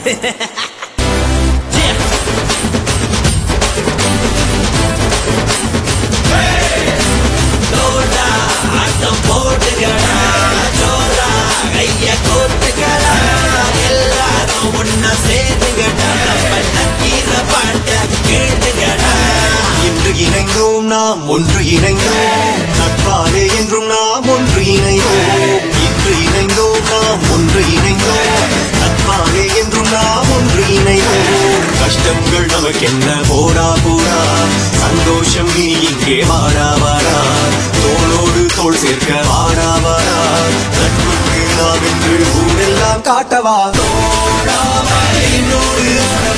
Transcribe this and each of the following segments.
இன்று இணைந்தோம் நாம் ஒன்று இணைந்தோம் நட்பாலே என்றும் நாம் ஒன்று இணைந்தோம் இன்று இணைந்தோம் நாம் ஒன்று இணைந்தோம் நட்பாலே என்றும் நாம் ஒன்று இணைந்தோம் கஷ்டங்கள் நமக்கென்ன போரா போரா சந்தோஷம் நீ இங்கே வாரா வாரா தோளோடு தோள் சேர்க்க வாரா வாரா நட்புக்கு நாம் என்று ஊரெல்லாம் காட்டவா என்னோடு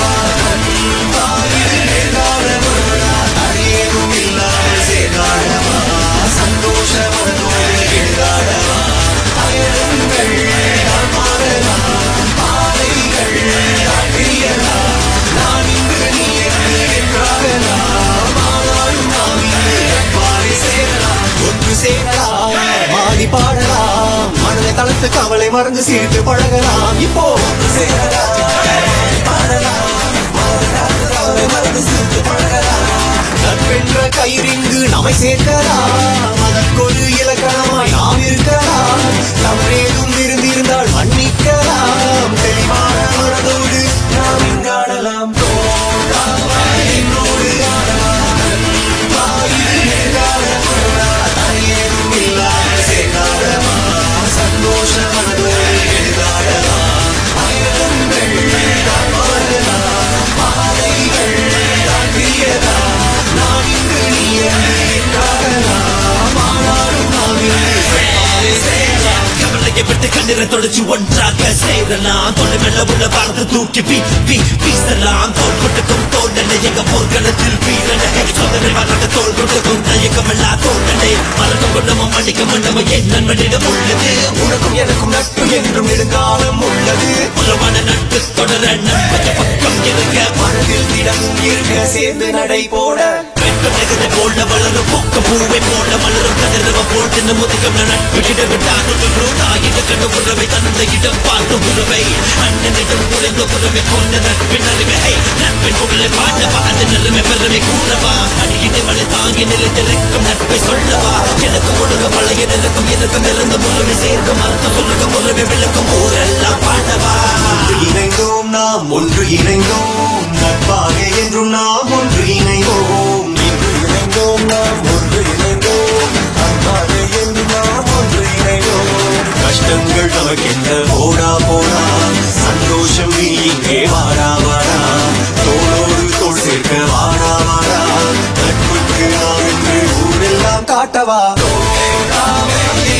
மாடி பாடலாம் மனதை தளர்த்து கவலை மறந்து சிரித்து பழகலாம் இப்போ நட்பென்ற கயிறிங்கு நம்மை சேர்க்கலாம் அதற்கொரு இலக்கணமாய் நாம் இருக்கலாம் தவறேதும் இருந்திருந்தால் மன்னிக்கலாம் தெளிவான மனதோடு நாம் இங்காடலாம் என்னோடு விட்டு கண்ணீரை தொடச்சு ஒன்றாக சேரலாம் தொலை மெல்ல உள்ள பார்த்து தூக்கி வீசலாம் தோல் கொட்டுக்கும் தோல்நடை எங்க போர்க்களத்தில் வீரனை சோதனை வராக தோல் கொட்டுக்கும் தயக்கமில்லா தோல்நடை மறக்கும் கொண்டமும் மன்னிக்கும் மண்டமும் என் நண்பனிடம் உள்ளது உனக்கும் எனக்கும் நட்பு என்றும் நெடுங்காலம் உள்ளது உறவான நட்பு தொடர நட்பு பக்கம் இருக்க மனதில் திடமும் இருக்க சேர்ந்து நடை போட போல வளரும் பொக்க பூவை போல மலரும் கதிரவ போல் தின்னு முதிக்கம் நட்பு கிடவிட்டாக கண்டு உறவை தந்த இடம் பார்த்த உறவை அண்ணனிடம் குறைந்த உறவை கொண்ட நட்பின் அறிவை நட்பின் புகழை பாட பாத நிலைமை பெருமை கூறவா அடியினை மழை தாங்கி நிலைத்திருக்கும் நட்பை சொல்லவா எனக்கு உலக பழைய நிலக்கும் எனக்கும் இருந்த உறவை சேர்க்கும் அர்த்தம் உலகம் உறவை விளக்கும் ஊரெல்லாம் பாடவா இணைந்தோம் நாம் ஒன்று இணைந்தோம் நட்பாக என்றும் நாம் ஒன்று இணைந்தோம் இன்று இணைந்தோம் நாம் ஒன்று இணைந்தோம் நட்பாக என்றும் நாம் ஒன்று இணைந்தோம் கஷ்டங்கள் நமக்கென்ன போரா போரா சந்தோஷம் நீ இங்கே வாரா வாரா தோளோடு தோள் சேர்க்க வாரா வாரா நட்புக்கு நாம் என்று ஊரெல்லாம் காட்டவா